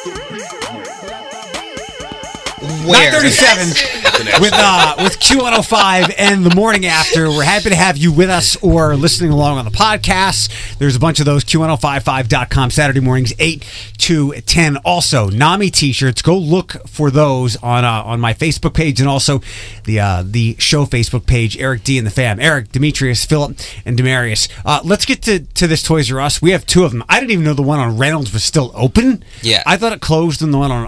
Where? 9:37 with Q105 and the morning after. We're happy to have you with us or listening along on the podcast. There's a bunch of those, Q1055.com, Saturday mornings, 8 to 10. Also, NAMI t-shirts. Go look for those on my Facebook page and also the show Facebook page, Eric D and the fam. Eric, Demetrius, Philip, and Demarius. Let's get to this Toys R Us. We have two of them. I didn't even know the one on Reynolds was still open. Yeah. I thought it closed when the one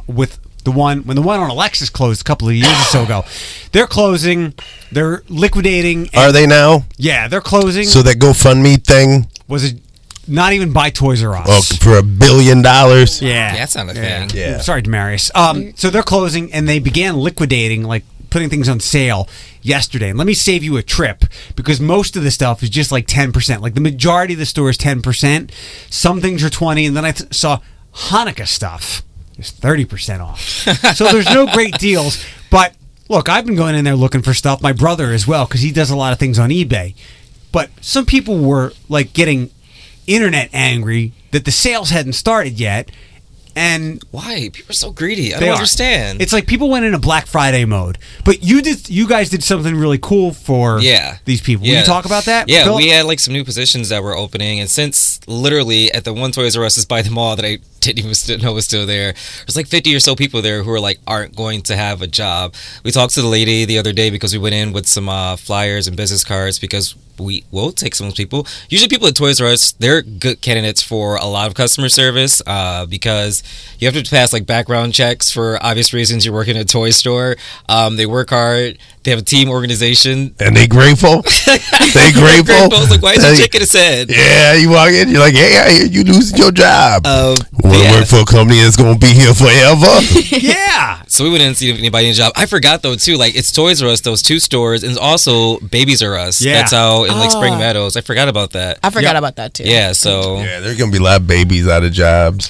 on Alexis closed a couple of years or so ago. They're closing. They're liquidating. Are they now? Yeah, they're closing. So that GoFundMe thing Was it not even by Toys R Us? for $1 billion? Yeah, That's not a thing. Yeah. Sorry, Demarius. So they're closing, and they began liquidating, like putting things on sale yesterday. And let me save you a trip, because most of the stuff is just like 10%. Like the majority of the store is 10%. Some things are 20%, and then I saw Hanukkah stuff is 30% off. So there's no great deals. But look, I've been going in there looking for stuff. My brother as well, because he does a lot of things on eBay. But some people were like getting internet angry that the sales hadn't started yet. And Why? People are so greedy. I they don't are. understand. It's like people went into Black Friday mode. But you guys did something really cool for these people. Will you talk about that? Yeah, Phil? we had like some new positions that were opening, and since literally at the one Toys R Us is by the mall that I didn't even know was still there, there's like 50 or so people there who are like aren't going to have a job. We talked to the lady the other day because we went in with some flyers and business cards because we will take some of those people. Usually people at Toys R Us, they're good candidates for a lot of customer service because you have to pass like background checks for obvious reasons. You're working at a toy store. They work hard. They have a team organization. And they grateful? They grateful? I was like, why is he shaking his head? Yeah, you walk in, you're like, hey, I hear you losing your job. Want to work for a company that's going to be here forever? Yeah. So we went in and see if anybody in a job. I forgot though too, like it's Toys R Us, those two stores, and also Babies R Us. Yeah. That's how in like Spring Meadows. I forgot about that. I forgot about that too. Yeah, so Yeah, there's going to be a lot of babies out of jobs.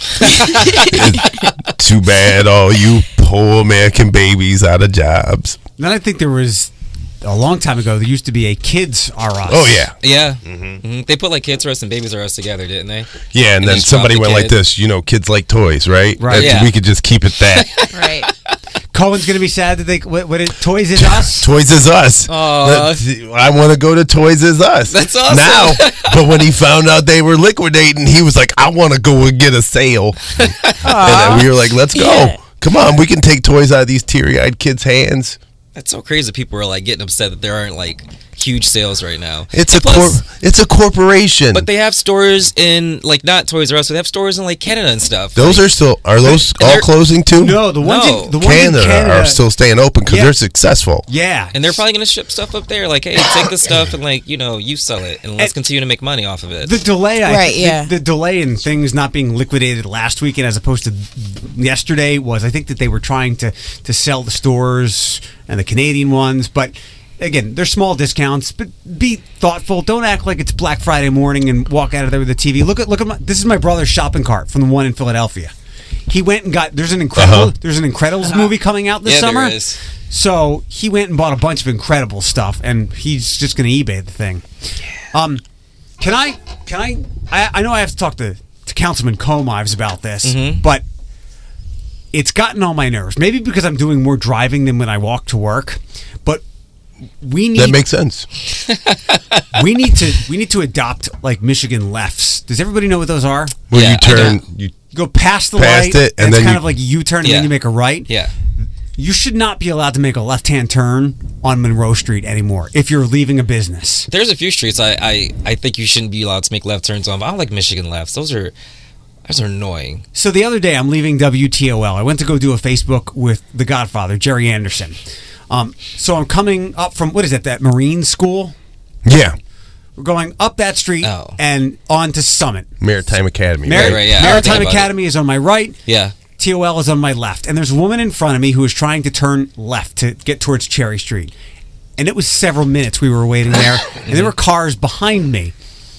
Too bad, all you poor American babies out of jobs. Then I think there was, a long time ago, there used to be a Kids R Us. Oh, yeah. yeah. Mm-hmm. They put like Kids R Us and Babies R Us together, didn't they? Yeah, and then just somebody drop the went like kid. this, kids like toys, right? Right. Yeah. We could just keep it that. Right. Cohen's going to be sad that Toys is Us? Toys is Us. Aw. I want to go to Toys is Us. That's awesome. Now, but when he found out they were liquidating, he was like, I want to go and get a sale. And then we were like, let's go. Yeah. Come on, we can take toys out of these teary-eyed kids' hands. That's so crazy. People are like getting upset that there aren't like huge sales right now. It's Plus, a corporation. but they have stores in like not Toys R Us, but they have stores in like Canada and stuff. Those like, are those all they're- closing too? No, the ones No. in Canada are still staying open because Yeah. they're successful. Yeah. and they're probably gonna ship stuff up there. Like, hey, take this stuff and like you sell it, and let's continue to make money off of it. The delay, Right, yeah. the delay in things not being liquidated last weekend as opposed to yesterday was, I think that they were trying to sell the stores and the Canadian ones, but again, they're small discounts. But be thoughtful. Don't act like it's Black Friday morning and walk out of there with a TV. Look at this is my brother's shopping cart from the one in Philadelphia. He went and got there's an Incredibles movie coming out this Yeah, summer. there is. So he went and bought a bunch of Incredibles stuff, and he's just going to eBay the thing. Can I know I have to talk to Councilman Comives about this, but it's gotten on my nerves. Maybe because I'm doing more driving than when I walk to work, but we need That makes sense. we need to adopt like Michigan lefts. Does everybody know what those are? Where Yeah, you I turn, don't. you Go past the Past light, it, and it's then kind you- of like a U-turn, and Yeah. then you make a right. Yeah. You should not be allowed to make a left-hand turn on Monroe Street anymore if you're leaving a business. There's a few streets I think you shouldn't be allowed to make left turns on. But I don't like Michigan lefts. Those are annoying. So the other day, I'm leaving WTOL. I went to go do a Facebook with the Godfather, Jerry Anderson. So I'm coming up from, what is it, that Marine School? yeah, We're going up that street Oh. and on to Summit. Maritime Academy. Right, yeah. I Maritime think about Academy is on my right. Yeah. TOL is on my left. And there's a woman in front of me who is trying to turn left to get towards Cherry Street. And it was several minutes we were waiting there. And there were cars behind me.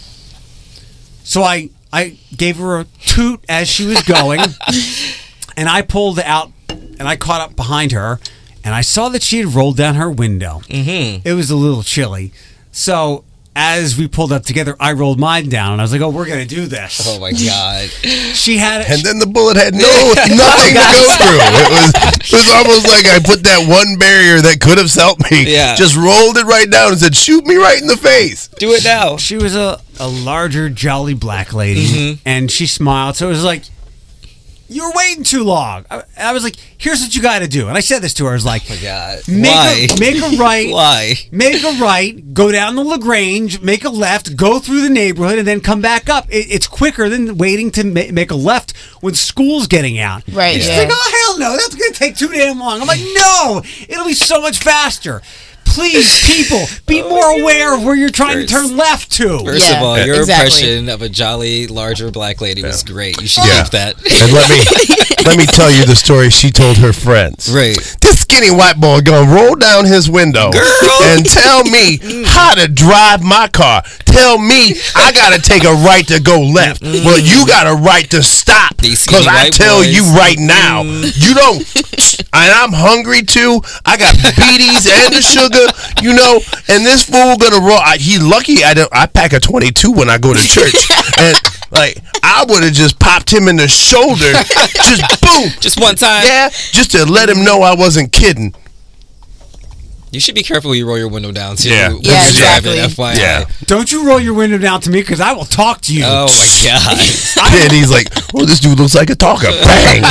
So I gave her a toot as she was going. And I pulled out and I caught up behind her. And I saw that she had rolled down her window. Mm-hmm. It was a little chilly. So as we pulled up together, I rolled mine down, and I was like, "Oh, we're gonna do this." Oh my god! She had it, And then the bullet had nothing to go through. It was almost like I put that one barrier that could have helped me. Yeah. Just rolled it right down and said, "Shoot me right in the face." Do it now. She was a larger, jolly black lady, and she smiled. So it was like, "You were waiting too long." I was like, "Here's what you got to do." And I said this to her. I was like, Oh my god! Make a right. Why? Make a right, go down the LaGrange, make a left, go through the neighborhood, and then come back up. It's quicker than waiting to make a left when school's getting out. Right, She's yeah. like, "Oh, hell no, that's going to take too damn long." I'm like, "No, it'll be so much faster." Please, people, be more aware of where you're trying to turn left to. First Yeah, of all, your exactly. impression of a jolly, larger black lady was great. You should Yeah. keep that. And let me tell you the story she told her friends. Right. This skinny white boy gonna roll down his window and tell me how to drive my car. Tell me I gotta take a right to go left. Well, you got a right to stop. These Because skinny I white tell boys. you right now, you don't. And I'm hungry too. I got beaties and the sugar, you know. And this fool gonna roll. He lucky I pack a 22 when I go to church. And like I would have just popped him in the shoulder, just boom, Just one time. yeah, just to let him know I wasn't kidding. You should be careful when you roll your window down too. Yeah. when Yeah, you're driving, exactly. FYI. Yeah. Don't you roll your window down to me, because I will talk to you. Oh my god. And he's like, "Oh, this dude looks like a talker." Bang.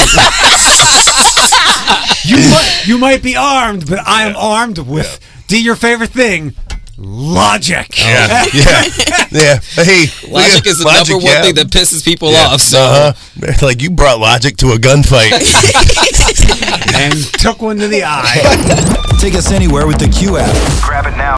You might be armed, but I am armed with your favorite thing, logic. Yeah, yeah. Hey, Logic is the number one yeah. thing that pisses people Yeah. off. So Like you brought logic to a gunfight. And took one to the eye. Take us anywhere with the Q app. Grab it now.